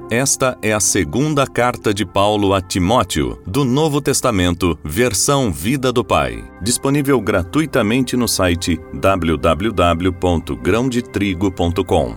Esta é a segunda carta de Paulo a Timóteo, do Novo Testamento, versão Vida do Pai, disponível gratuitamente no site www.grãodetrigo.com.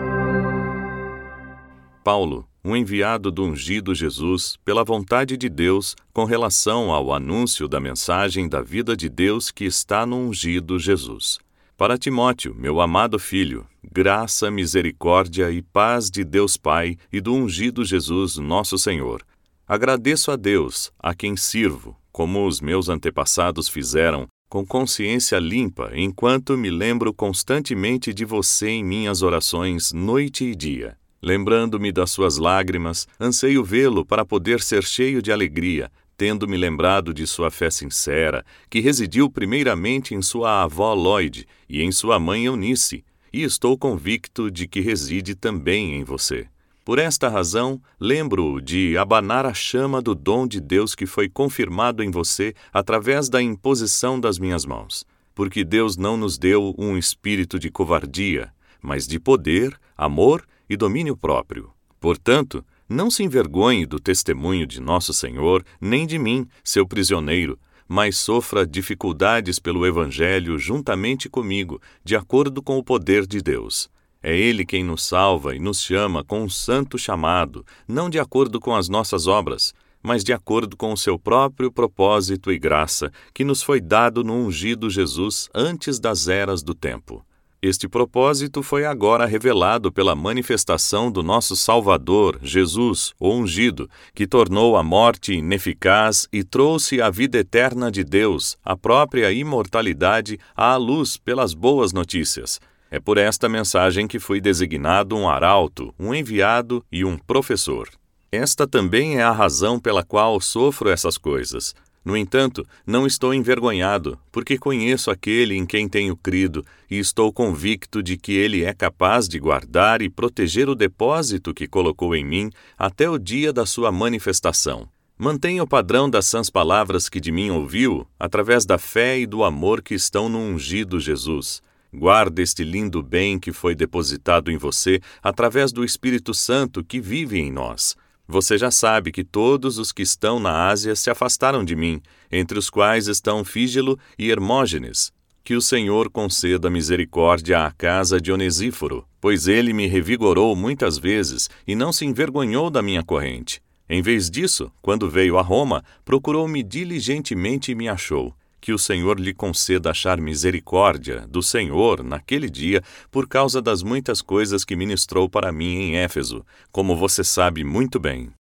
Paulo, um enviado do ungido Jesus, pela vontade de Deus, com relação ao anúncio da mensagem da vida de Deus que está no ungido Jesus. Para Timóteo, meu amado filho, graça, misericórdia e paz de Deus Pai e do ungido Jesus, nosso Senhor. Agradeço a Deus, a quem sirvo, como os meus antepassados fizeram, com consciência limpa, enquanto me lembro constantemente de você em minhas orações, noite e dia. Lembrando-me das suas lágrimas, anseio vê-lo para poder ser cheio de alegria, tendo-me lembrado de sua fé sincera, que residiu primeiramente em sua avó Lloyd e em sua mãe Eunice, e estou convicto de que reside também em você. Por esta razão, lembro-o de abanar a chama do dom de Deus que foi confirmado em você através da imposição das minhas mãos. Porque Deus não nos deu um espírito de covardia, mas de poder, amor e domínio próprio. Portanto, não se envergonhe do testemunho de nosso Senhor, nem de mim, seu prisioneiro, mas sofra dificuldades pelo Evangelho juntamente comigo, de acordo com o poder de Deus. É Ele quem nos salva e nos chama com um santo chamado, não de acordo com as nossas obras, mas de acordo com o seu próprio propósito e graça, que nos foi dado no ungido Jesus antes das eras do tempo. Este propósito foi agora revelado pela manifestação do nosso Salvador, Jesus, o ungido, que tornou a morte ineficaz e trouxe a vida eterna de Deus, a própria imortalidade, à luz pelas boas notícias. É por esta mensagem que fui designado um arauto, um enviado e um professor. Esta também é a razão pela qual sofro essas coisas. No entanto, não estou envergonhado, porque conheço aquele em quem tenho crido e estou convicto de que ele é capaz de guardar e proteger o depósito que colocou em mim até o dia da sua manifestação. Mantenha o padrão das sãs palavras que de mim ouviu, através da fé e do amor que estão no ungido Jesus. Guarde este lindo bem que foi depositado em você através do Espírito Santo que vive em nós. Você já sabe que todos os que estão na Ásia se afastaram de mim, entre os quais estão Fígelo e Hermógenes. Que o Senhor conceda misericórdia à casa de Onesíforo, pois ele me revigorou muitas vezes e não se envergonhou da minha corrente. Em vez disso, quando veio a Roma, procurou-me diligentemente e me achou. Que o Senhor lhe conceda achar misericórdia do Senhor naquele dia por causa das muitas coisas que ministrou para mim em Éfeso, como você sabe muito bem.